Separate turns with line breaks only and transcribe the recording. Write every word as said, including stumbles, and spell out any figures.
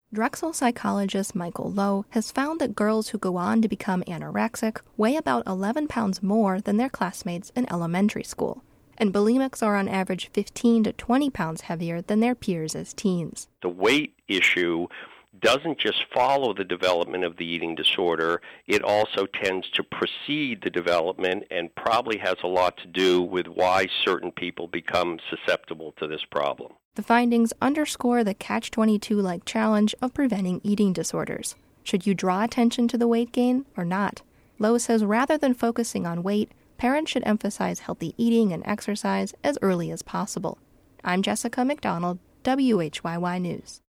Drexel psychologist Michael Lowe has found that girls who go on to become anorexic weigh about eleven pounds more than their classmates in elementary school, and bulimics are on average fifteen to twenty pounds heavier than their peers as teens.
The weight issue doesn't just follow the development of the eating disorder, it also tends to precede the development and probably has a lot to do with why certain people become susceptible to this problem.
The findings underscore the catch twenty-two-like challenge of preventing eating disorders. Should you draw attention to the weight gain or not? Lowe says rather than focusing on weight, parents should emphasize healthy eating and exercise as early as possible. I'm Jessica McDonald, W H Y Y News.